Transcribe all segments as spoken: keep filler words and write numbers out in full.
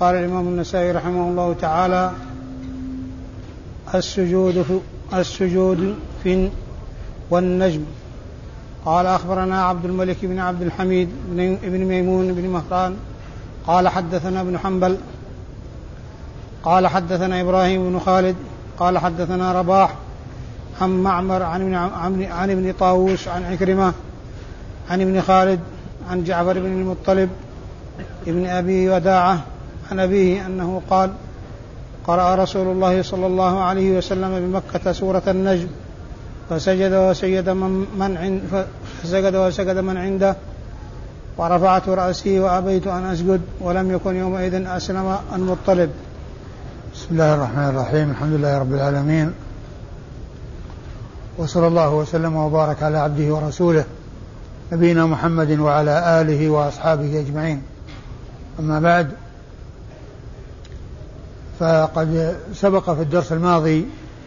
قال الإمام النسائي رحمه الله تعالى: السجود في السجود في والنجم. قال: أخبرنا عبد الملك بن عبد الحميد بن ميمون بن مهران قال: حدثنا ابن حنبل قال: حدثنا إبراهيم بن خالد قال: حدثنا رباح عن معمر عن, عن, عن ابن طاووس عن عكرمة عن ابن خالد عن جعفر بن المطلب ابن أبي وداعة عن أبيه أنه قال: قرأ رسول الله صلى الله عليه وسلم بمكة سورة النجم فسجد وسجد من, من عند فسجد وسجد من عنده ورفعت رأسي وأبيت أن أسجد ولم يكن يومئذ أسلم المطلب. بسم الله الرحمن الرحيم. الحمد لله رب العالمين، وصلى الله وسلم وبارك على عبده ورسوله نبينا محمد وعلى آله وأصحابه أجمعين. أما بعد، فقد سبق في الدرس الماضي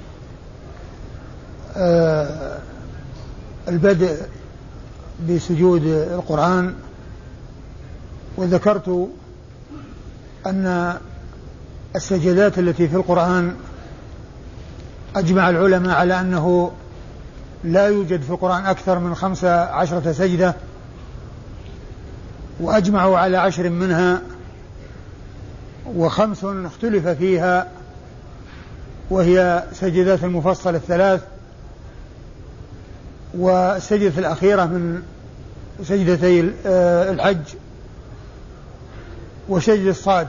البدء بسجود القرآن، وذكرت أن السجدات التي في القرآن أجمع العلماء على أنه لا يوجد في القرآن أكثر من خمس عشرة سجدة، وأجمعوا على عشر منها، وخمس اختلف فيها وهي سجدات المفصل الثلاث، والسجدة الأخيرة من سجدتي الحج، وسجد الصاد.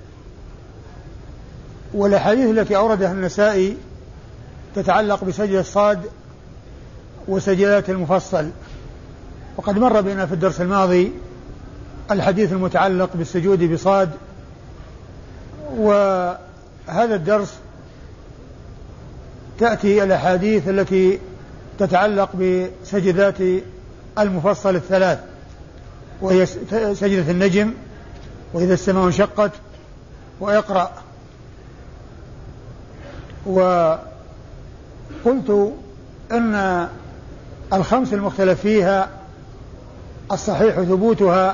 والأحاديث التي أوردها النسائي تتعلق بسجد الصاد وسجدات المفصل، وقد مر بنا في الدرس الماضي الحديث المتعلق بالسجود بصاد. وهذا الدرس تأتي الأحاديث التي تتعلق بسجدات المفصل الثلاث، وهي سجدة النجم، وإذا السماء انشقت، وإقرأ. وقلت أن الخمس المختلف فيها الصحيح ثبوتها،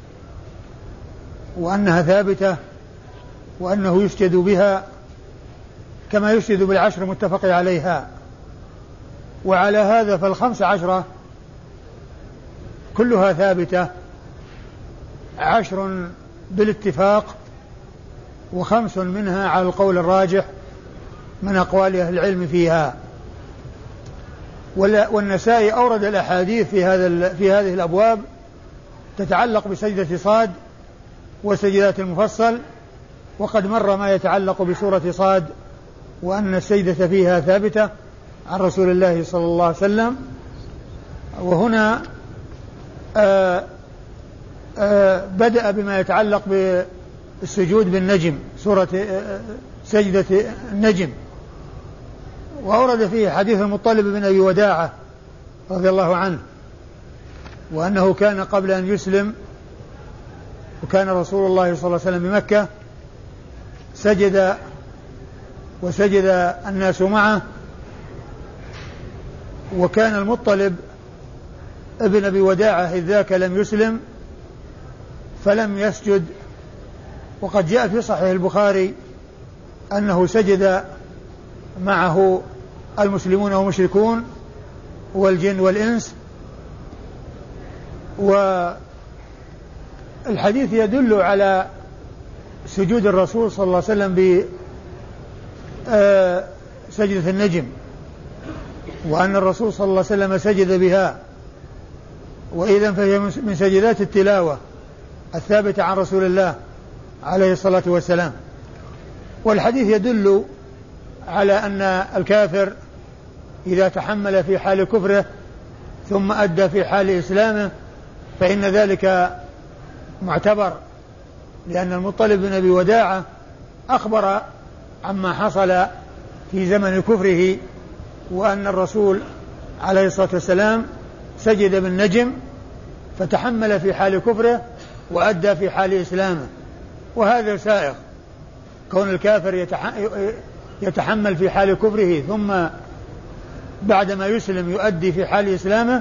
وأنها ثابتة، وأنه يسجد بها كما يسجد بالعشر المتفق عليها. وعلى هذا فالخمس عشرة كلها ثابتة، عشر بالاتفاق، وخمس منها على القول الراجح من أقوال أهل العلم فيها. والنسائي أورد الأحاديث في هذا في هذه الأبواب تتعلق بسجدة صاد وسجدات المفصل، وقد مر ما يتعلق بسورة صاد، وأن السجدة فيها ثابتة عن رسول الله صلى الله عليه وسلم. وهنا آآ آآ بدأ بما يتعلق بالسجود بالنجم، سورة سجدة النجم، وأورد فيه حديث المطلب بن أبي وداعة رضي الله عنه، وأنه كان قبل أن يسلم، وكان رسول الله صلى الله عليه وسلم بمكة، سجد وسجد الناس معه، وكان المطلب ابن أبي وداعة إذ ذاك لم يسلم فلم يسجد. وقد جاء في صحيح البخاري أنه سجد معه المسلمون والمشركون والجن والإنس. والحديث يدل على سجود الرسول صلى الله عليه وسلم بسجدة النجم، وأن الرسول صلى الله عليه وسلم سجد بها، وإذن فهي من سجدات التلاوة الثابتة عن رسول الله عليه الصلاة والسلام. والحديث يدل على أن الكافر إذا تحمل في حال كفره ثم أدى في حال إسلامه فإن ذلك معتبر، لأن المطلب بن أبي وداعة أخبر عما حصل في زمن كفره، وأن الرسول عليه الصلاة والسلام سجد بالنجم فتحمل في حال كفره وأدى في حال إسلامه، وهذا سائغ. كون الكافر يتحمل في حال كفره ثم بعدما يسلم يؤدي في حال إسلامه،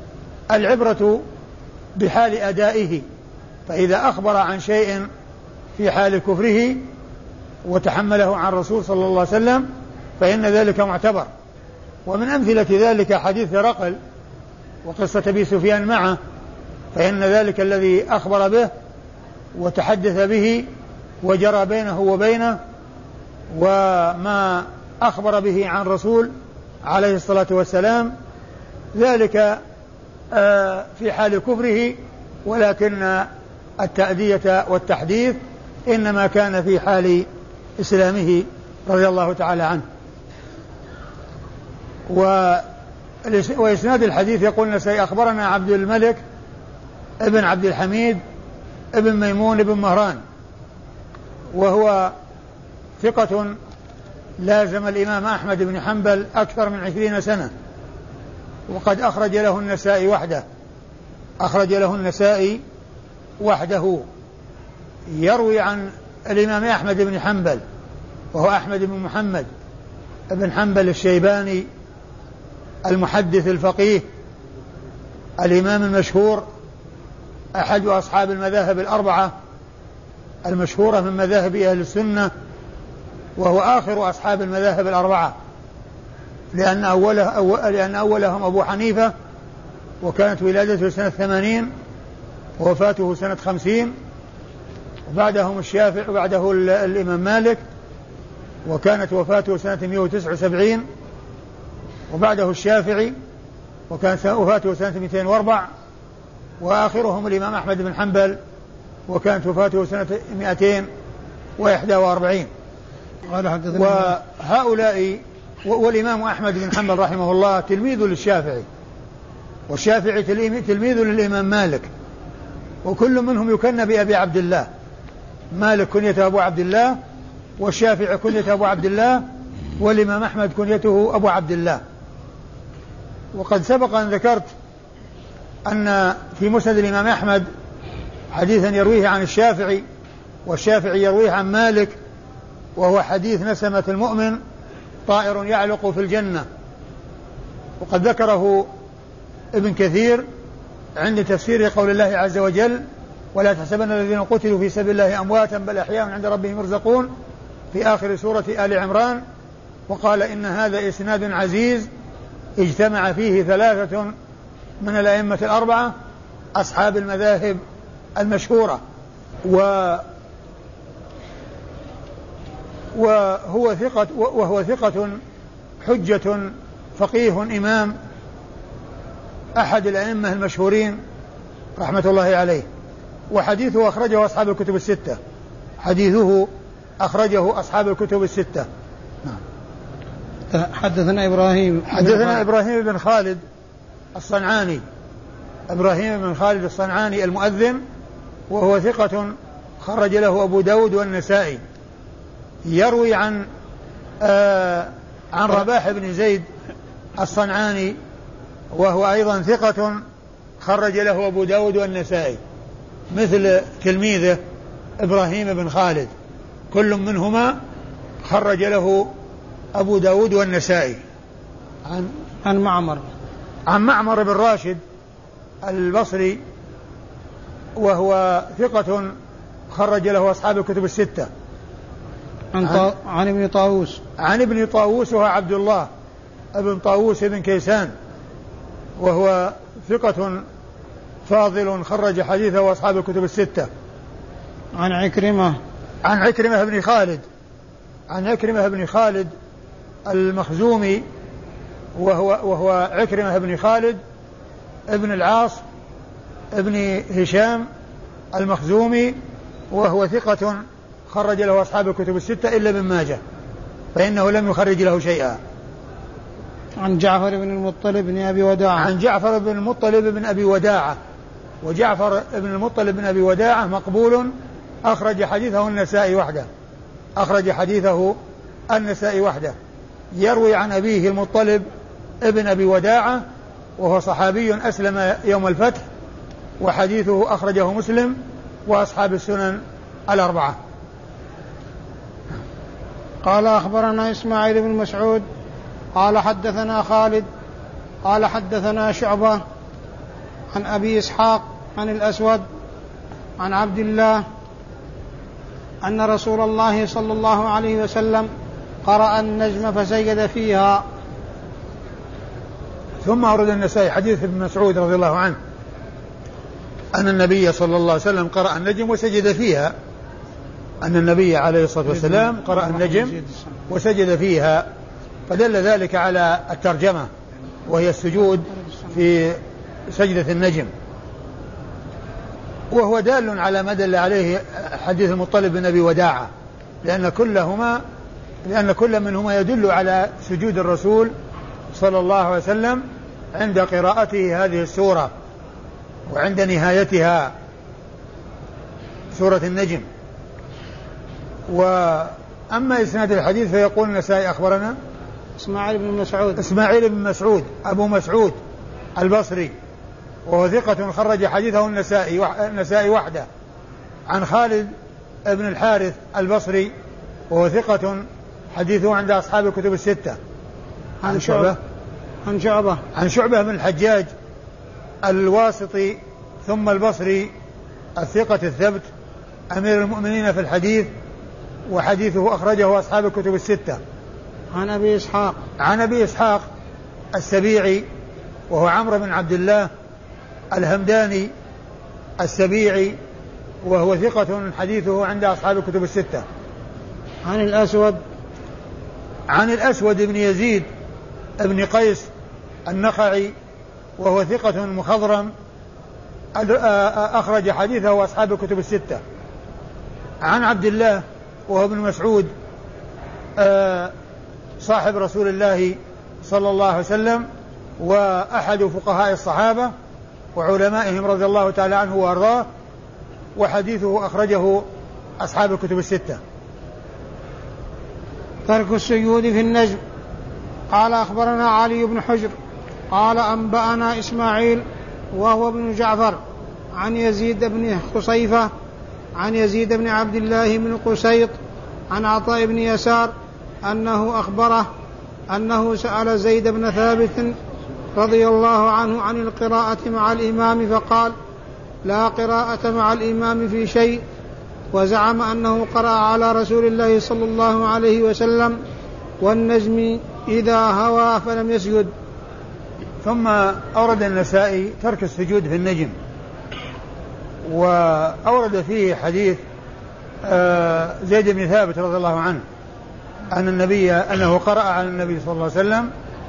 العبرة بحال أدائه. فإذا أخبر عن شيء في حال كفره وتحمله عن الرسول صلى الله عليه وسلم فإن ذلك معتبر. ومن أمثلة ذلك حديث هرقل وقصة أبي سفيان معه، فإن ذلك الذي أخبر به وتحدث به وجرى بينه وبينه وما أخبر به عن رسول عليه الصلاة والسلام ذلك في حال كفره، ولكن التأدية والتحديث إنما كان في حال إسلامه رضي الله تعالى عنه. وإسناد الحديث يقول النسائي أخبرنا عبد الملك ابن عبد الحميد ابن ميمون ابن مهران، وهو ثقة لازم الإمام أحمد بن حنبل أكثر من عشرين سنة، وقد أخرج له النسائي وحده أخرج له النسائي وحده يروي عن الإمام أحمد بن حنبل، وهو أحمد بن محمد بن حنبل الشيباني المحدث الفقيه الإمام المشهور، أحد أصحاب المذاهب الأربعة المشهورة من مذاهب أهل السنة، وهو آخر أصحاب المذاهب الأربعة، لأن, أوله أو لأن أولهم أبو حنيفة، وكانت ولادته سنة ثمانين ووفاته سنة خمسين، وبعدهم الشافعي وبعده الإمام مالك، وكانت وفاته سنة مئة وتسعة وسبعين، وبعده الشافعي وكانت وفاته سنة مئتين وأربعة، وآخرهم الإمام أحمد بن حنبل وكانت وفاته سنة مئتين وإحدى وأربعين. وهؤلاء والإمام أحمد بن حنبل رحمه الله تلميذ للشافعي، والشافعي تلميذ للإمام مالك، وكل منهم يكنى بأبي عبد الله. مالك كنيته أبو عبد الله، والشافعي كنيته أبو عبد الله، والإمام أحمد كنيته أبو عبد الله. وقد سبق أن ذكرت أن في مسند الإمام أحمد حديثا يرويه عن الشافعي، والشافعي يرويه عن مالك، وهو حديث نسمة المؤمن طائر يعلق في الجنة، وقد ذكره ابن كثير عند تفسير قول الله عز وجل: ولا تحسبن الذين قتلوا في سبيل الله أمواتا بل أحياء عند ربهم يرزقون، في آخر سورة آل عمران. وقال إن هذا إسناد عزيز اجتمع فيه ثلاثة من الأئمة الأربعة أصحاب المذاهب المشهورة، و وهو ثقة وهو ثقة حجة فقيه إمام، أحد الأئمة المشهورين رحمة الله عليه. وحديثه أخرجه أصحاب الكتب الستة حديثه أخرجه أصحاب الكتب الستة. حدثنا إبراهيم حدثنا إبراهيم بن خالد الصنعاني إبراهيم بن خالد الصنعاني المؤذن، وهو ثقة خرج له أبو داود والنسائي، يروي عن آه عن رباح بن زيد الصنعاني، وهو أيضا ثقة خرج له أبو داود والنسائي مثل تلميذه إبراهيم بن خالد، كل منهما خرج له أبو داود والنسائي. عن عن معمر عن معمر بن راشد البصري، وهو ثقة خرج له أصحاب الكتب الستة. عن, عن, عن ابن طاووس عن ابن طاووس وهو عبد الله ابن طاووس بن كيسان، وهو ثقة فاضل خرج حديثه أصحاب الكتب الستة. عن عكرمة عن عكرمة بن خالد عن عكرمة بن خالد المخزومي، وهو, وهو عكرمة بن خالد ابن العاص ابن هشام المخزومي، وهو ثقة خرج له أصحاب الكتب الستة إلا ابن ماجه، فإنه لم يخرج له شيئا. عن جعفر بن المطلب بن أبي وداعة عن جعفر بن المطلب بن أبي وداعة، وجعفر بن المطلب بن أبي وداعة مقبول، أخرج حديثه النسائي وحده أخرج حديثه النسائي وحده يروي عن أبيه المطلب ابن أبي وداعة، وهو صحابي أسلم يوم الفتح، وحديثه أخرجه مسلم وأصحاب السنن الأربعة. قال أخبرنا إسماعيل بن مسعود قال حدثنا خالد قال حدثنا شعبة عن أبي إسحاق عن الأسود عن عبد الله أن رسول الله صلى الله عليه وسلم قرأ النجم فسجد فيها. ثم أورد النسائي حديث ابن مسعود رضي الله عنه أن النبي صلى الله عليه وسلم قرأ النجم وسجد فيها، أن النبي عليه الصلاة والسلام قرأ النجم وسجد فيها، فدل ذلك على الترجمة وهي السجود في سجدة النجم، وهو دال على ما دل عليه حديث المطلب بن أبي وداعة، لأن كلهما لأن كل منهما يدل على سجود الرسول صلى الله عليه وسلم عند قراءته هذه السورة وعند نهايتها سورة النجم. وأما إسناد الحديث فيقول النسائي أخبرنا إسماعيل بن مسعود إسماعيل بن مسعود أبو مسعود البصري، وهو ثقة خرج حديثه النسائي النسائي وحده، عن خالد بن الحارث البصري وهو ثقة حديثه عند أصحاب الكتب الستة. عن شعبة عن شعبة عن شعبة بن الحجاج الواسطي ثم البصري الثقة الثبت أمير المؤمنين في الحديث، وحديثه أخرجه أصحاب الكتب الستة. عن أبي إسحاق عن أبي إسحاق السبيعي وهو عمرو بن عبد الله الهمداني السبيعي وهو ثقة حديثه عند أصحاب الكتب الستة. عن الأسود عن الأسود بن يزيد بن قيس النخعي وهو ثقة مخضرم أخرج حديثه أصحاب الكتب الستة. عن عبد الله وهو ابن مسعود صاحب رسول الله صلى الله عليه وسلم وأحد فقهاء الصحابة وعلمائهم رضي الله تعالى عنه وأرضاه، وحديثه أخرجه أصحاب الكتب الستة. ترك السجود في النجم. قال أخبرنا علي بن حجر قال أنبأنا إسماعيل وهو ابن جعفر عن يزيد بن خصيفة عن يزيد بن عبد الله بن قسيط عن عطاء بن يسار أنه أخبره أنه سأل زيد بن ثابت رضي الله عنه عن القراءة مع الإمام فقال: لا قراءة مع الإمام في شيء، وزعم أنه قرأ على رسول الله صلى الله عليه وسلم والنجم إذا هوى فلم يسجد. ثم أورد النسائي ترك السجود في النجم، وأورد فيه حديث زيد بن ثابت رضي الله عنه أن النبي أنه قرأ على النبي صلى الله عليه وسلم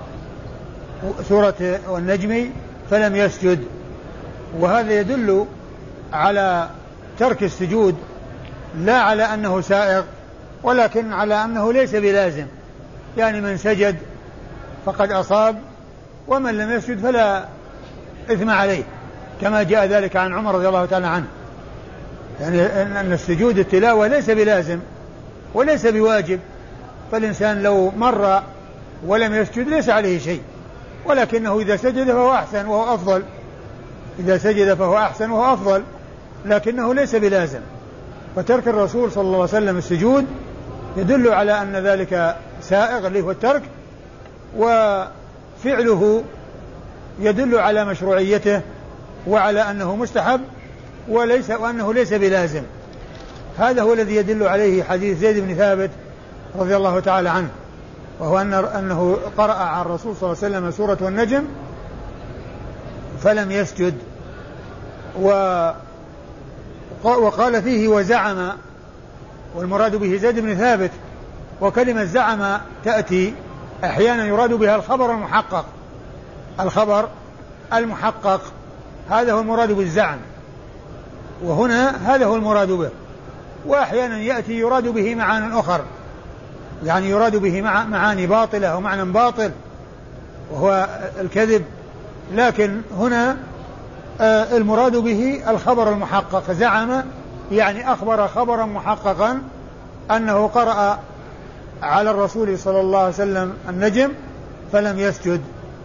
سورة والنجم فلم يسجد، وهذا يدل على ترك السجود لا على أنه سائغ ولكن على أنه ليس بلازم، يعني من سجد فقد أصاب ومن لم يسجد فلا إثم عليه، كما جاء ذلك عن عمر رضي الله تعالى عنه، يعني أن السجود التلاوة ليس بلازم وليس بواجب، فالإنسان لو مر ولم يسجد ليس عليه شيء، ولكنه إذا سجد فهو أحسن وهو أفضل، إذا سجد فهو أحسن وهو أفضل، لكنه ليس بلازم. فترك الرسول صلى الله عليه وسلم السجود يدل على أن ذلك سائغ اللي هو الترك، وفعله يدل على مشروعيته وعلى أنه مستحب وليس وأنه ليس بلازم. هذا هو الذي يدل عليه حديث زيد بن ثابت رضي الله تعالى عنه، وهو أنه قرأ على الرسول صلى الله عليه وسلم سورة والنجم فلم يسجد، وقال فيه وزعم، والمراد به زيد بن ثابت، وكلمة زعم تأتي أحيانا يراد بها الخبر المحقق، الخبر المحقق هذا هو المراد بالزعم، وهنا هذا هو المراد به. وأحيانا يأتي يراد به معاني أخر، يعني يراد به معاني باطلة أو معنى باطل وهو الكذب، لكن هنا المراد به الخبر المحقق. زعم يعني أخبر خبرا محققا أنه قرأ على الرسول صلى الله عليه وسلم النجم فلم يسجد.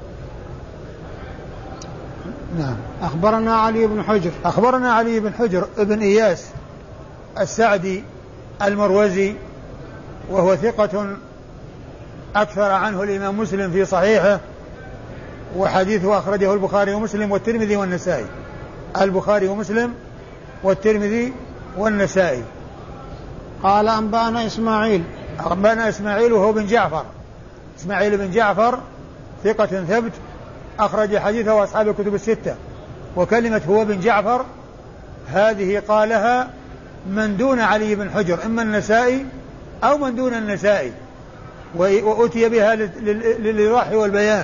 نعم. أخبرنا علي بن حجر أخبرنا علي بن حجر ابن إياس السعدي المروزي، وهو ثقة أكثر عنه الإمام مسلم في صحيحه، وحديثه أخرجه البخاري ومسلم والترمذي والنسائي. البخاري ومسلم والترمذي والنسائي. قال أنبأنا إسماعيل أنبأنا إسماعيل وهو بن جعفر إسماعيل بن جعفر ثقة ثبت أخرج حديثه أصحاب الكتب الستة. وكلمة هو بن جعفر هذه قالها من دون علي بن حجر إما النسائي أو من دون النسائي وأتي بها للإيضاح والبيان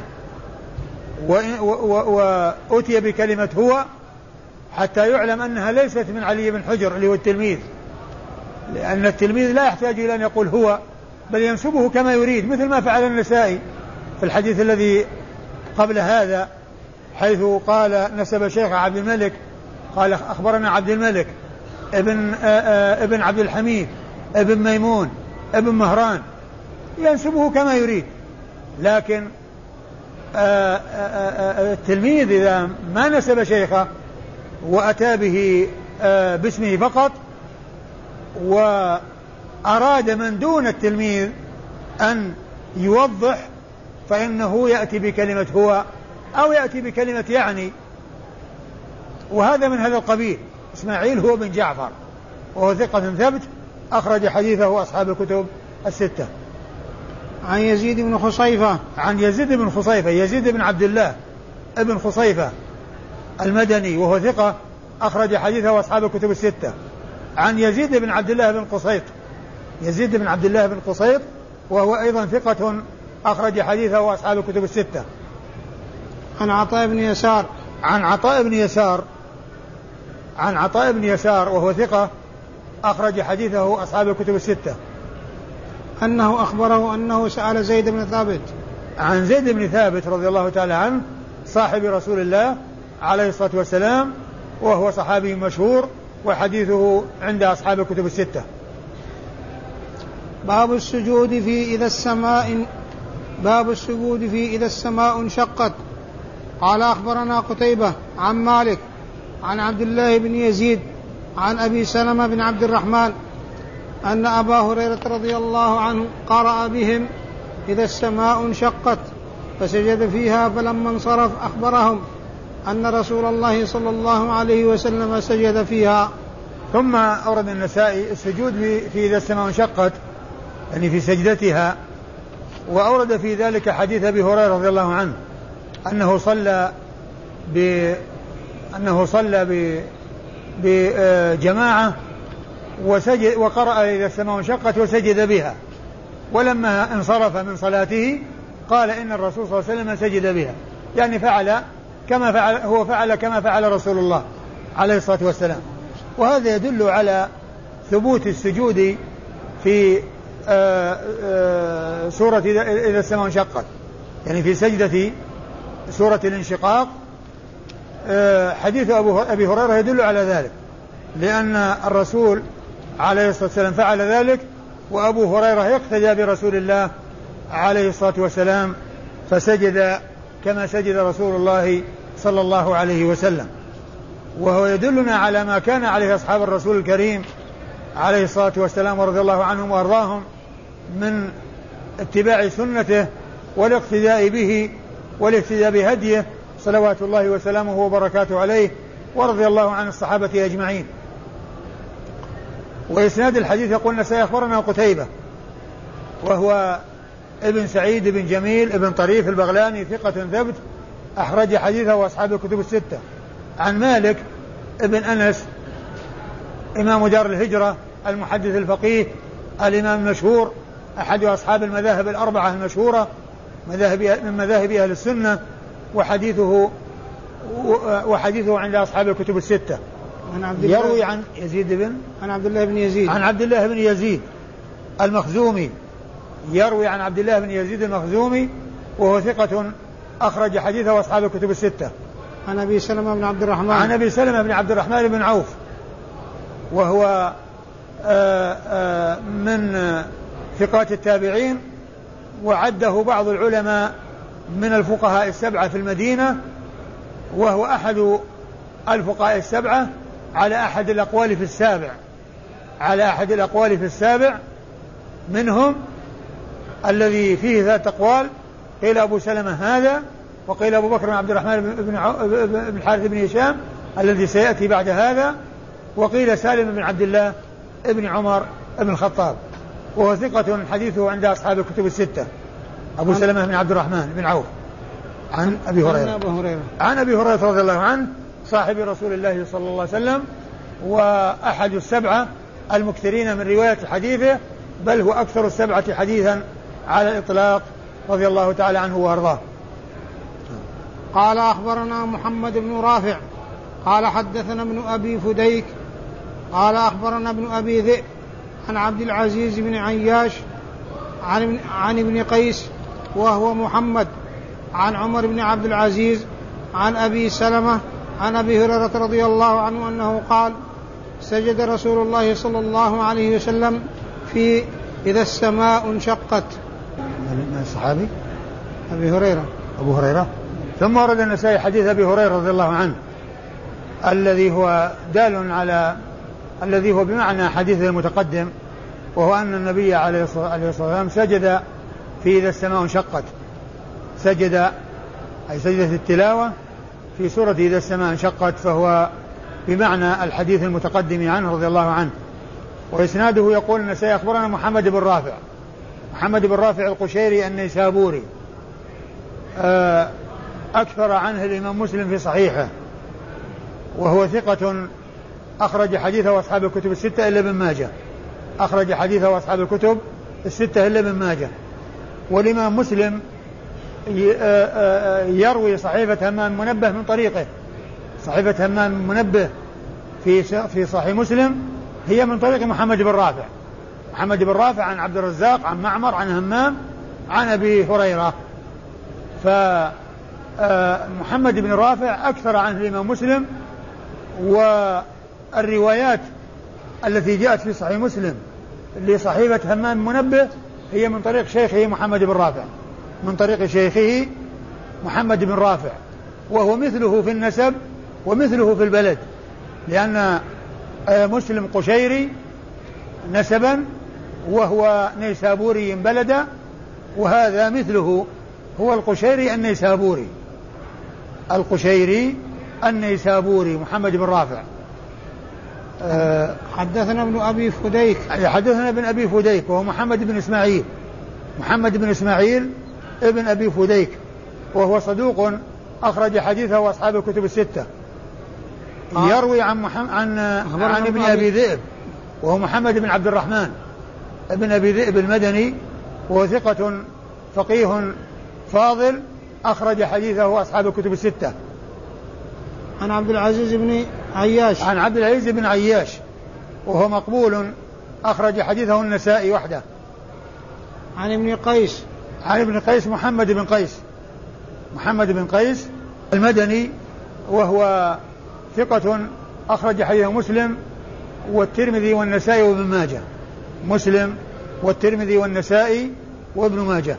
وأتي بكلمة هو حتى يعلم أنها ليست من علي بن حجر اللي هو التلميذ لأن التلميذ لا يحتاج إلى أن يقول هو بل ينسبه كما يريد مثل ما فعل النسائي في الحديث الذي قبل هذا حيث قال نسب شيخ عبد الملك قال أخبرنا عبد الملك ابن, ابن عبد الحميد ابن ميمون ابن مهران ينسبه كما يريد. لكن التلميذ إذا ما نسب شيخه وأتى به باسمه فقط وأراد من دون التلميذ أن يوضح فإنه يأتي بكلمة هو أو يأتي بكلمة يعني وهذا من هذا القبيل. إسماعيل هو بن جعفر وهو ثقة ثبت أخرج حديثه أصحاب الكتب الستة. عن يزيد بن خصيفة عن يزيد بن خصيفة يزيد بن عبد الله ابن خصيفة المدني وهو ثقة أخرج حديثه أصحاب الكتب الستة. عن يزيد بن عبد الله بن قصيط يزيد بن عبد الله بن قصيط وهو أيضا ثقة أخرج حديثه أصحاب الكتب الستة. عن عطاء بن يسار عن عطاء بن يسار عن عطاء بن يسار وهو ثقة أخرج حديثه أصحاب الكتب الستة. أنه أخبره أنه سأل زيد بن ثابت عن زيد بن ثابت رضي الله تعالى عنه صاحب رسول الله عليه الصلاة والسلام وهو صحابي مشهور وحديثه عند أصحاب الكتب الستة. باب السجود في إذا السماء باب السجود في إذا السماء انشقت. قال أخبرنا قتيبة عن مالك عن عبد الله بن يزيد عن أبي سلمة بن عبد الرحمن أن أبا هريرة رضي الله عنه قرأ بهم إذا السماء انشقت فسجد فيها فلما انصرف أخبرهم أن رسول الله صلى الله عليه وسلم سجد فيها. ثم أورد النسائي السجود في إذا السماء انشقت يعني في سجدتها وأورد في ذلك حديث أبي هريرة رضي الله عنه أنه صلى ب أنه صلى ب بجماعة وسجد وقرأ إذا السماء انشقت وسجد بها ولما انصرف من صلاته قال إن الرسول صلى الله عليه وسلم سجد بها يعني فعل كما فعل هو فعل كما فعل رسول الله عليه الصلاة والسلام. وهذا يدل على ثبوت السجود في آآ آآ سورة إذا السماء انشقت يعني في سجدة سورة الانشقاق. حديث أبي هريرة يدل على ذلك لأن الرسول عليه الصلاة والسلام فعل ذلك وأبو هريرة يقتدى برسول الله عليه الصلاة والسلام فسجد كما سجد رسول الله صلى الله عليه وسلم. وهو يدلنا على ما كان عليه أصحاب الرسول الكريم عليه الصلاة والسلام ورضي الله عنهم وأرضاهم من اتباع سنته والاقتداء به والاقتداء بهديه صلوات الله وسلامه وبركاته عليه ورضي الله عن الصحابة أجمعين. وإسناد الحديث يقول سيخبرنا قتيبة وهو ابن سعيد بن جميل ابن طريف البغلاني ثقة ثبت أخرج حديثه وأصحاب الكتب الستة. عن مالك ابن أنس إمام دار الهجرة المحدث الفقيه الإمام المشهور أحد أصحاب المذاهب الأربعة المشهورة مذاهب من مذاهب أهل السنة وحديثه وحديثه عند أصحاب الكتب الستة. يروي عن يزيد بن عن عبد الله بن يزيد عن عبد الله بن يزيد المخزومي يروي عن عبد الله بن يزيد المخزومي وهو ثقة أخرج حديثه أصحاب الكتب الستة. عن أبي سلمة بن عبد الرحمن عن أبي سلمة بن عبد الرحمن بن عوف وهو آآ آآ من ثقات التابعين وعده بعض العلماء من الفقهاء السبعة في المدينة وهو أحد الفقهاء السبعة على أحد الأقوال في السابع على أحد الأقوال في السابع منهم الذي فيه ذات أقوال قيل أبو سلمة هذا وقيل أبو بكر بن عبد الرحمن بن الحارث بن هشام الذي سيأتي بعد هذا وقيل سالم بن عبد الله ابن عمر بن الخطاب، وهو ثقة حديثه عند أصحاب الكتب الستة. أبو سلمة بن عبد الرحمن بن عوف عن أبي هريرة عن أبي هريرة رضي الله عنه صاحب رسول الله صلى الله عليه وسلم، وأحد السبعة المكثرين من رواية حديثه، بل هو أكثر السبعة حديثا على الإطلاق رضي الله تعالى عنه وأرضاه. قال أخبرنا محمد بن رافع قال حدثنا ابن أبي فديك قال أخبرنا ابن أبي ذئب عن عبد العزيز بن عياش عن, عن ابن قيس وهو محمد عن عمر بن عبد العزيز عن أبي سلمة عن أبي هريرة رضي الله عنه أنه قال سجد رسول الله صلى الله عليه وسلم في إذا السماء انشقت. من الصحابي أبي هريرة أبو هريرة. ثم ورد النسائي حديث أبي هريرة رضي الله عنه الذي هو دال على الذي هو بمعنى حديث المتقدم، وهو أن النبي عليه الصلاة والسلام سجد في إذا السماء انشقت، سجد أي سجدة التلاوة في سورة إذا السماء انشقت، فهو بمعنى الحديث المتقدم عنه رضي الله عنه. وإسناده يقول النسائي أخبرنا محمد بن رافع محمد بن رافع القشيري النيسابوري، أكثر عنه الإمام مسلم في صحيحه، وهو ثقة أخرج حديثه أصحاب الكتب الستة إلا ابن ماجه أخرج حديثه أصحاب الكتب الستة إلا ابن ماجه. والإمام مسلم يروي صحيفة همام منبه من طريقه، صحيفة همام منبه في في صحيح مسلم هي من طريق محمد بن رافع محمد بن رافع عن عبد الرزاق عن معمر عن همام عن أبي هريرة. فمحمد بن رافع أكثر عنه الإمام مسلم، والروايات التي جاءت في صحيح مسلم لصحيفة همام منبه هي من طريق شيخه محمد بن رافع من طريق شيخه محمد بن رافع، وهو مثله في النسب ومثله في البلد، لأن مسلم قشيري نسبا وهو نيسابوري بلدا، وهذا مثله هو القشيري النيسابوري القشيري النيسابوري محمد بن رافع. أه حدثنا ابن أبي فديك حدثنا ابن أبي فديك وهو محمد بن إسماعيل محمد بن إسماعيل ابن أبي فديك، وهو صدوق أخرج حديثه وأصحاب الكتب الستة. آه. يروي عن محمد عن, عن ابن أبي ذئب وهو محمد بن عبد الرحمن ابن أبي ذئب المدني، وهو ثقة فقيه فاضل أخرج حديثه وأصحاب الكتب الستة. عن عبد العزيز بن عياش عن عبد العزيز بن عياش وهو مقبول أخرج حديثه النسائي وحده. عن ابن قيس عن ابن قيس محمد بن قيس محمد بن قيس المدني، وهو ثقة أخرج حديثه مسلم والترمذي والنسائي وابن ماجه مسلم والترمذي والنسائي وابن ماجه.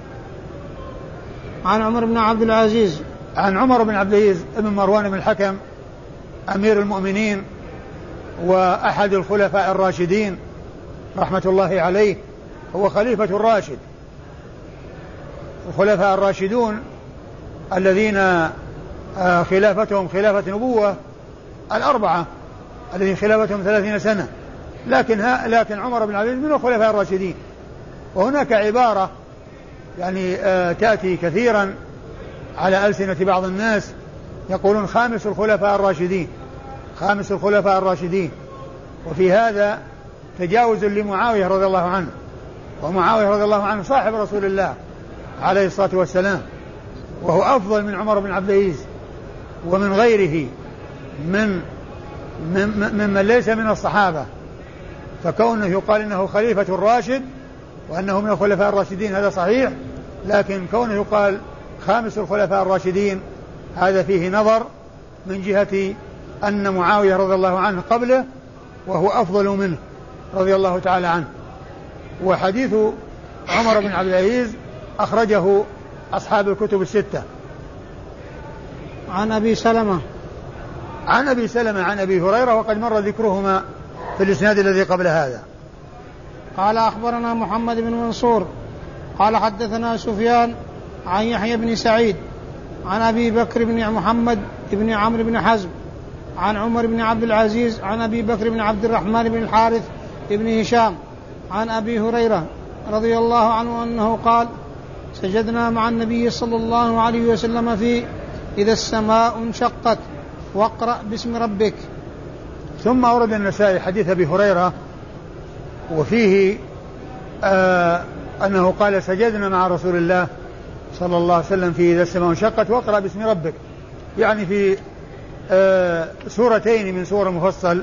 عن عمر بن عبد العزيز عن عمر بن عبد العزيز ابن مروان بن الحكم أمير المؤمنين وأحد الخلفاء الراشدين رحمة الله عليه، هو خليفة الراشد. الخلفاء الراشدون الذين خلافتهم خلافة نبوة الأربعة الذين خلافتهم ثلاثين سنة، لكن ها لكن عمر بن عبد العزيز من الخلفاء الراشدين. وهناك عبارة يعني تأتي كثيرا على ألسنة بعض الناس يقولون خامس الخلفاء الراشدين خامس الخلفاء الراشدين وفي هذا تجاوز لمعاوية رضي الله عنه، ومعاوية رضي الله عنه صاحب رسول الله عليه الصلاة والسلام، وهو أفضل من عمر بن عبد العزيز ومن غيره من ممن من ليس من الصحابة، فكونه يقال إنه خليفة الراشد وأنه من الخلفاء الراشدين هذا صحيح، لكن كونه يقال خامس الخلفاء الراشدين هذا فيه نظر من جهة أن معاوية رضي الله عنه قبله وهو أفضل منه رضي الله تعالى عنه. وحديث عمر بن عبد العزيز أخرجه أصحاب الكتب الستة. عن أبي سلمة عن أبي سلمة عن أبي هريرة وقد مر ذكرهما في الإسناد الذي قبل هذا. قال أخبرنا محمد بن منصور قال حدثنا سفيان عن يحيى بن سعيد عن أبي بكر بن محمد بن عمرو بن حزم عن عمر بن عبد العزيز عن أبي بكر بن عبد الرحمن بن الحارث بن هشام عن أبي هريرة رضي الله عنه أنه قال سجدنا مع النبي صلى الله عليه وسلم في إذا السماء انشقت واقرأ باسم ربك. ثم أورد النسائي حديث أبي هريرة وفيه آه أنه قال سجدنا مع رسول الله صلى الله عليه وسلم في إذا السماء انشقت واقرأ باسم ربك، يعني في آه سورتين من سور مفصل،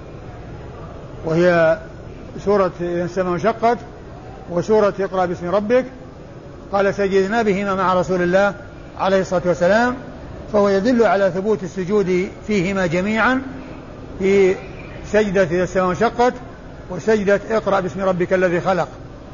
وهي سورة إذا السماء انشقت وسورة اقرأ باسم ربك. قال سجدنا بهما مع رسول الله عليه الصلاة والسلام، فهو يدل على ثبوت السجود فيهما جميعا، في سجدة إذا السماء انشقت وسجدة اقرأ باسم ربك الذي خلق.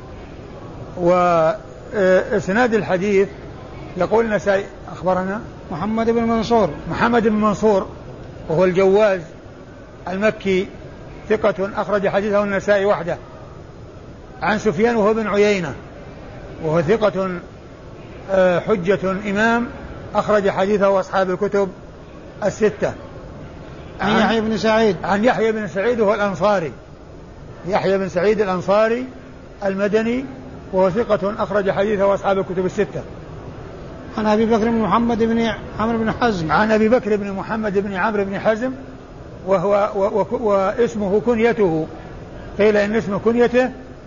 وإسناد الحديث يقول النسائي أخبرنا محمد بن منصور محمد بن منصور وهو الجواز المكي ثقة أخرج حديثه النسائي وحده، عن سفيان وهو بن عيينة وهو ثقة حجة إمام أخرج حديثه أصحاب الكتب الستة. عن يحيى بن سعيد عن يحيى بن سعيد وهو الأنصاري، يحيى بن سعيد الأنصاري المدني وهو ثقة أخرج حديثه أصحاب الكتب الستة. عن أبي بكر بن محمد بن عمرو بن حزم عن أبي بكر بن محمد بن عمرو بن حزم وهو واسمه كنيته، قيل إن اسمه كنيته،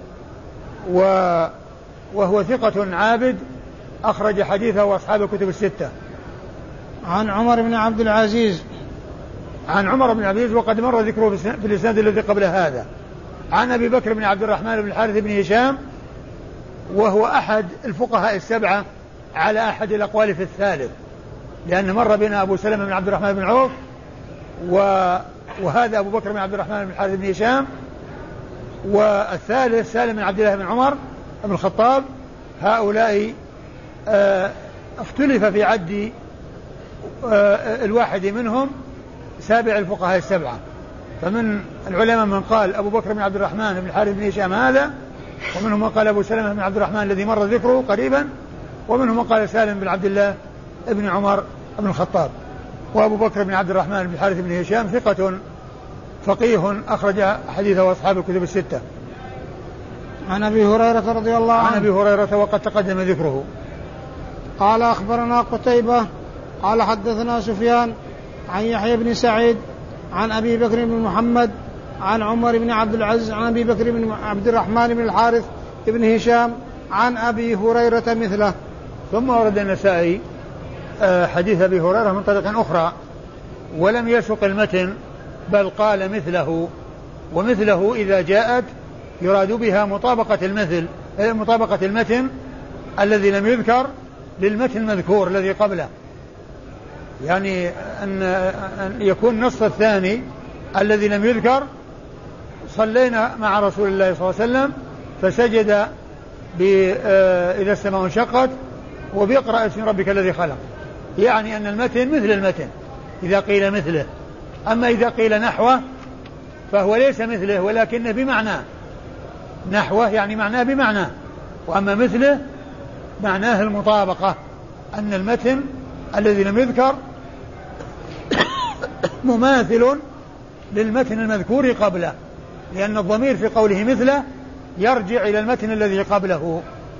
وهو ثقة عابد أخرج حديثه أصحاب الكتب الستة. عن عمر بن عبد العزيز عن عمر بن عبد العزيز وقد مر ذكره في الإسناد الذي قبل هذا. عن أبي بكر بن عبد الرحمن بن الحارث بن هشام وهو أحد الفقهاء السبعة على أحد الأقوال في الثالث، لأن مر بنا أبو سلمة بن عبد الرحمن بن عوف وهذا أبو بكر بن عبد الرحمن بن الحارث بن هشام، والثالث سالم بن عبد الله بن عمر بن الخطاب. هؤلاء اه اختلف في عد اه الواحد منهم سابع الفقهاء السبعة، فمن العلماء من قال أبو بكر بن عبد الرحمن بن الحارث بن هشام هذا، ومنهم من قال أبو سلمة بن عبد الرحمن الذي مر ذكره قريبا، ومنهم من قال سالم بن عبد الله بن عمر بن الخطاب. وأبو بكر بن عبد الرحمن بن الحارث بن هشام ثقة فقيه أخرج حديثه أصحاب الكتب الستة. عن أبي هريرة رضي الله عنه عن أبي هريرة وقد تقدم ذكره. قال أخبرنا قتيبة قال حدثنا سفيان عن يحيى بن سعيد عن أبي بكر بن محمد عن عمر بن عبد العزيز عن أبي بكر بن عبد الرحمن بن الحارث بن هشام عن أبي هريرة مثله. ثم ورد النسائي حديث أبي هريرة من طريق أخرى ولم يسق المتن، بل قال مثله، ومثله إذا جاءت يراد بها مطابقة المثل مطابقة المتن الذي لم يذكر للمتن المذكور الذي قبله، يعني أن يكون النص الثاني الذي لم يذكر صلينا مع رسول الله صلى الله عليه وسلم فسجد إذا السماء انشقت وبيقرأ اسم ربك الذي خلق، يعني أن المتن مثل المتن إذا قيل مثله. أما إذا قيل نحوه فهو ليس مثله ولكنه بمعناه، نحوه يعني معناه بمعناه، وأما مثله معناه المطابقة، أن المتن الذي لم يذكر مماثل للمتن المذكور قبله، لأن الضمير في قوله مثله يرجع إلى المتن الذي قبله.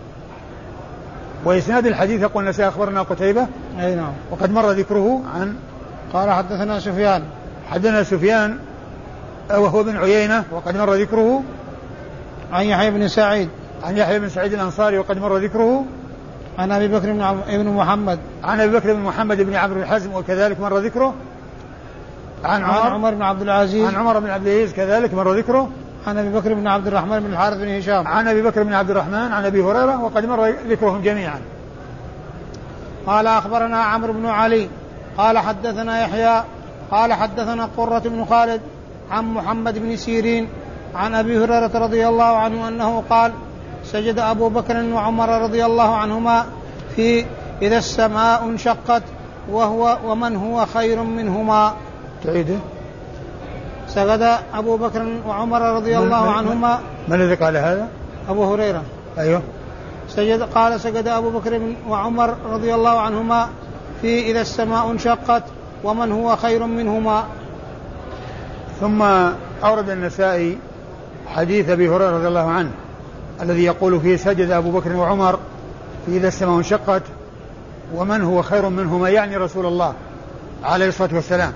وإسناد الحديث يقول النسائي أخبرنا قتيبة أي نعم وقد مر ذكره. عن قال حدثنا سفيان حدثنا سفيان وهو بن عيينة وقد مر ذكره. عن يحيى بن سعيد عن يحيى بن سعيد الأنصاري وقد مر ذكره. عن أبي بكر بن محمد عن أبي بكر بن محمد بن عمرو بن حزم وكذلك مر ذكره. عن عمر, عن عمر بن عبد العزيز عن عمر بن عبد العزيز كذلك مر ذكره. عن أبي بكر بن عبد الرحمن بن الحارث بن هشام عن أبي بكر بن عبد الرحمن عن أبي هريرة وقد مر ذكرهم جميعا. قال أخبرنا عمرو بن علي قال حدثنا يحيى قال حدثنا قرة بن خالد عن محمد بن سيرين عن أبي هريرة رضي الله عنه أنه قال سجد أبو بكر وعمر رضي الله عنهما في إذا السماء انشقت وهو ومن هو خير منهما. تعيده. سجد أبو بكر وعمر رضي الله عنهما. من الذي قال هذا؟ أبو هريرة. أيوه. سجد قال سجد أبو بكر وعمر رضي الله عنهما في إذا السماء انشقت ومن هو خير منهما. ثم أورد النسائي حديث أبي هريرة رضي الله عنه الذي يقول فيه سجد أبو بكر وعمر في إذا السماء انشقت ومن هو خير منهما، يعني رسول الله عليه الصلاة والسلام.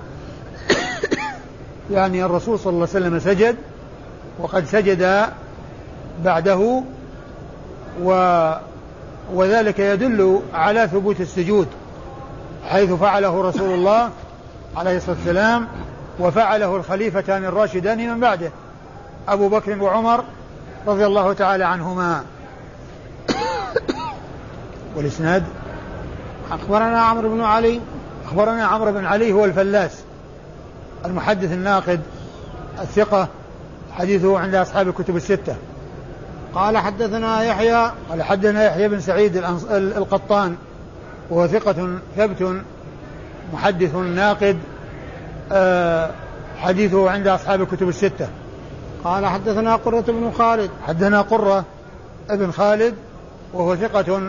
يعني الرسول صلى الله عليه وسلم سجد وقد سجد بعده، و وذلك يدل على ثبوت السجود حيث فعله رسول الله عليه الصلاة والسلام وفعله الخليفتان الراشدان من بعده أبو بكر وعمر رضي الله تعالى عنهما. والإسناد أخبرنا عمرو بن علي أخبرنا عمرو بن علي هو الفلاس المحدث الناقد الثقة، حديثه عند أصحاب الكتب الستة. قال حدثنا يحيى قال حدثنا يحيى بن سعيد القطان وهو ثقة ثبت محدث ناقد، حديثه عند أصحاب الكتب الستة. قال حدثنا قرة بن خالد حدثنا قرة ابن خالد وهو ثقة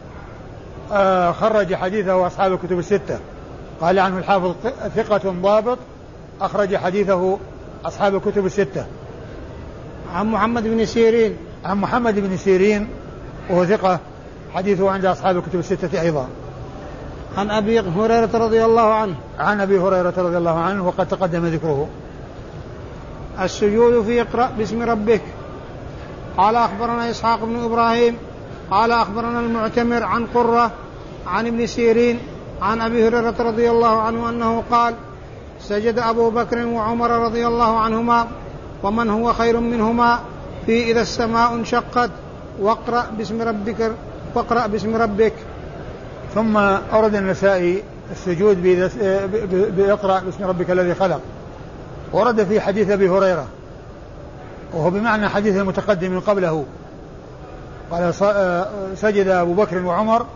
خرج حديثه أصحاب الكتب الستة. قال عنه الحافظ ثقة ضابط أخرج حديثه أصحاب الكتب الستة. عن محمد بن سيرين عن محمد بن سيرين وهو ثقة حديثه عند أصحاب الكتب الستة أيضا. عن أبي هريرة رضي الله عنه عن أبي هريرة رضي الله عنه وقد تقدم ذكره. السجود في اقرأ باسم ربك. قال أخبرنا إسحاق بن إبراهيم قال أخبرنا المعتمر عن قرة عن ابن سيرين عن أبي هريرة رضي الله عنه أنه قال سجد أبو بكر وعمر رضي الله عنهما ومن هو خير منهما في إذا السماء انشقت واقرأ باسم ربك واقرأ باسم ربك. ثم أورد النسائي السجود بإقرأ باسم ربك الذي خلق، ورد في حديث أبي هريرة وهو بمعنى حديث المتقدم من قبله. قال سجد أبو بكر وعمر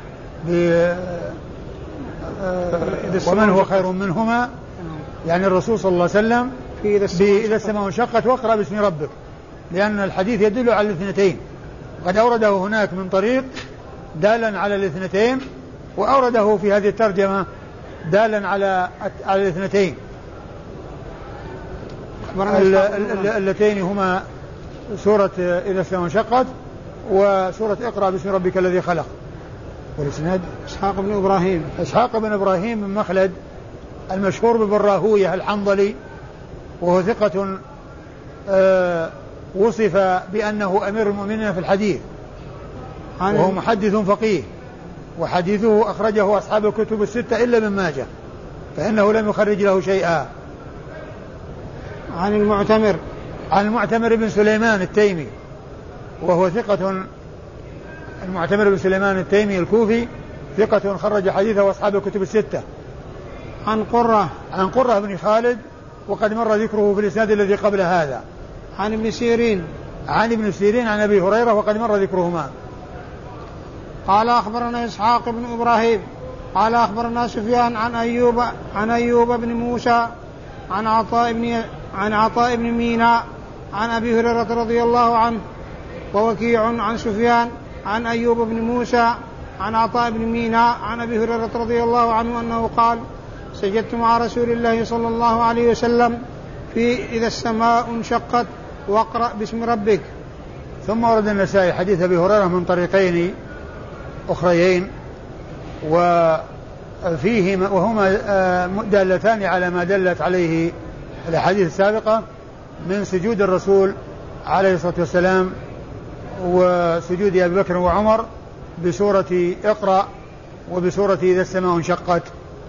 ومن هو خير منهما، يعني الرسول صلى الله عليه وسلم إذا السماء انشقت واقرأ باسم ربك، لأن الحديث يدل على الاثنتين. قد أورده هناك من طريق دالا على الاثنتين، وأورده في هذه الترجمة دالا على على الاثنتين اللتين هما سورة إذا السماء انشقت وسورة اقرأ باسم ربك الذي خلق. والإسناد إسحاق بن إبراهيم إسحاق بن إبراهيم من مخلد المشهور ببراهوية الحنظلي، وهو ثقة آه وصف بأنه أمير المؤمنين في الحديث، وهو محدث فقيه، وحديثه أخرجه أصحاب الكتب الستة إلا ابن ماجه، فإنه لم يخرج له شيئا. عن المعتمر عن المعتمر بن سليمان التيمي وهو ثقة، المعتمر بن سليمان التيمي الكوفي ثقة خرج حديثه أصحاب الكتب الستة. عن قرة عن قرة بن خالد وقد مر ذكره في الإسناد الذي قبل هذا. عن ابن سيرين عن ابن سيرين عن أبي هريرة وقد مر ذكرهما. قال أخبرنا إسحاق بن إبراهيم قال أخبرنا سفيان عن أيوب عن أيوب بن موسى عن عطاء بن عن عطاء بن ميناء عن أبي هريرة رضي الله عنه، ووكيع عن سفيان عن أيوب بن موسى عن عطاء بن ميناء عن أبي هريرة رضي الله عنه أنه قال سجدت مع رسول الله صلى الله عليه وسلم في إذا السماء انشقت واقرأ باسم ربك. ثم ورد النسائي حديث أبي هريرة من طريقين أخريين وفيهما وهما دالتان على ما دلت عليه الأحاديث السابقة من سجود الرسول عليه الصلاة والسلام وسجود أبي بكر وعمر بسورة اقرأ وبسورة إذا السماء انشقت.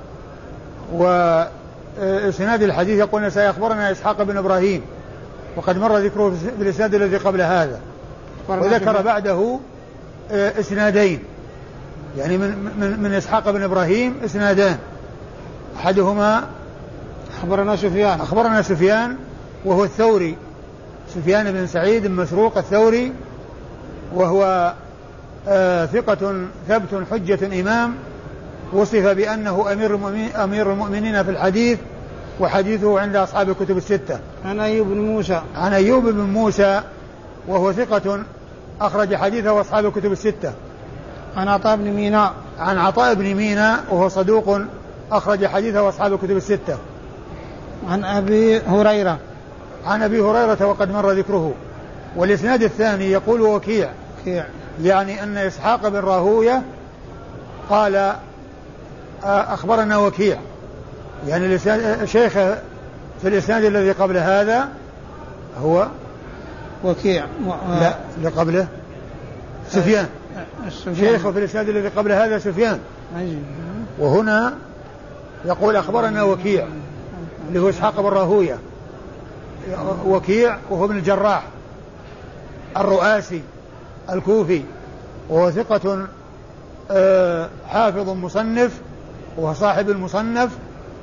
وإسناد الحديث يقول النسائي أخبرنا إسحاق بن إبراهيم وقد مر ذكره في الإسناد الذي قبل هذا، وذكر بعده إسنادين، يعني من, من, من إسحاق بن إبراهيم إسنادان، أحدهما أخبرنا سفيان أخبرنا سفيان وهو الثوري، سفيان بن سعيد مسروق الثوري، وهو آه ثقة ثبت حجة إمام، وصف بأنه أمير المؤمنين, أمير المؤمنين في الحديث، وحديثه عند أصحاب الكتب الستة. عن أيوب بن موسى عن أيوب بن موسى وهو ثقة أخرج حديثه أصحاب الكتب الستة. عن عطاء بن ميناء عن عطاء بن ميناء وهو صدوق أخرج حديثه أصحاب الكتب الستة. عن أبي هريرة عن أبي هريرة وقد مر ذكره. والإسناد الثاني يقول وكيع، يعني أن إسحاق بن راهوية قال أخبرنا وكيع، يعني شيخ في الإسناد الذي قبل هذا هو وكيع لا لقبله سفيان، شيخه في الإسناد الذي قبل هذا سفيان، وهنا يقول أخبرنا وكيع اللي هو إسحاق بن راهوية. وكيع وهو ابن الجراح الرؤاسي الكوفي، وهو ثقة حافظ مصنف، وهو صاحب المصنف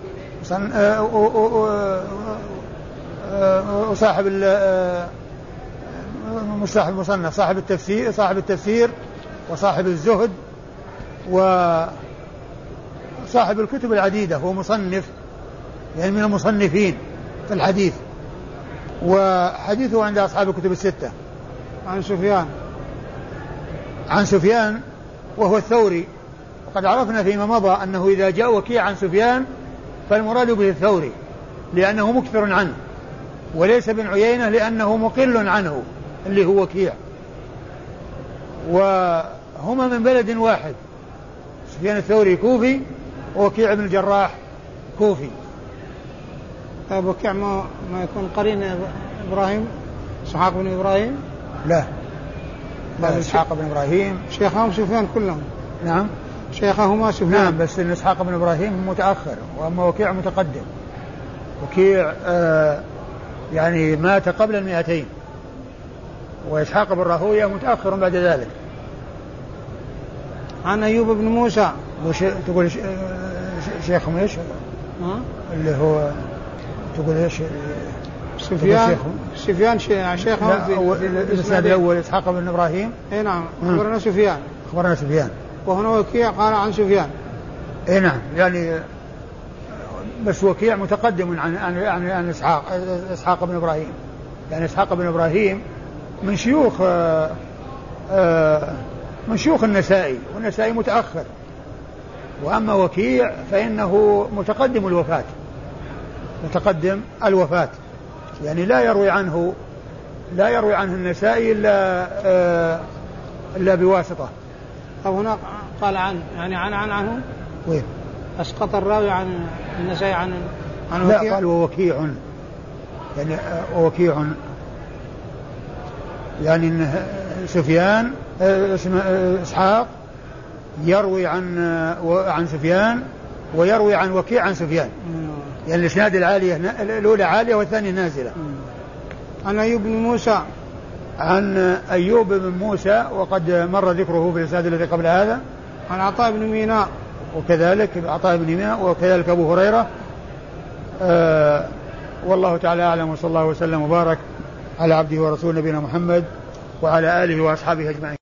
وصاحب مش صاحب المصنف، صاحب التفسير صاحب التفسير وصاحب الزهد وصاحب الكتب العديدة، هو مصنف يعني من المصنفين في الحديث، وحديثه عند أصحاب الكتب الستة. عن سفيان عن سفيان وهو الثوري، وقد عرفنا فيما مضى أنه إذا جاء وكيع عن سفيان فالمراد به الثوري لأنه مكثر عنه، وليس بن عيينة لأنه مقل عنه اللي هو وكيع، وهما من بلد واحد، سفيان الثوري كوفي ووكيع بن الجراح كوفي. طيب وكيع ما, ما يكون قرين إبراهيم إسحاق بن إبراهيم؟ لا لا إسحاق بن إبراهيم شيخهم سفيان كلهم. نعم شيخهما سفيان. نعم بس إن إسحاق بن إبراهيم متأخر وأما وكيع متقدم. وكيع آه يعني مات قبل المئتين، وإسحاق بن راهوية متأخر بعد ذلك. عن أيوب بن موسى وش تقول شيخهم إيش؟ ها؟ اللي هو تقول إيش؟ سفيان سفيان شيخهم في الإسناد الأول إسحاق بن إبراهيم. إيه نعم أخبرنا سفيان أخبرنا سفيان وهنا وكيع قال عن سفيان. إيه نعم يعني بس وكيع متقدم عن عن عن, عن إسحاق إسحاق بن إبراهيم، يعني إسحاق بن إبراهيم من شيوخ آآ آآ من شيوخ النسائي، والنسائي متأخر، وأما وكيع فإنه متقدم الوفاة متقدم الوفاة يعني لا يروي عنه لا يروي عنه النسائي إلا إلا بواسطة. أو هنا قال عن يعني عن عن عنه وين أسقط الراوي عن النسائي عن عن لا وكيع. قال ووكيع يعني ووكيع يعني إن سفيان اسمه إسحاق يروي عن عن سفيان ويروي عن وكيع عن سفيان، يعني الإسناد العالية الأولى عالية والثانية نازلة. عن أيوب بن موسى عن أيوب بن موسى وقد مر ذكره في الإسناد الذي قبل هذا. عن عطاء بن ميناء وكذلك عطاء بن ميناء وكذلك أبو هريرة. آه والله تعالى أعلم، وصلى الله وسلم وبارك على عبده ورسوله نبينا محمد وعلى آله وأصحابه أجمعين.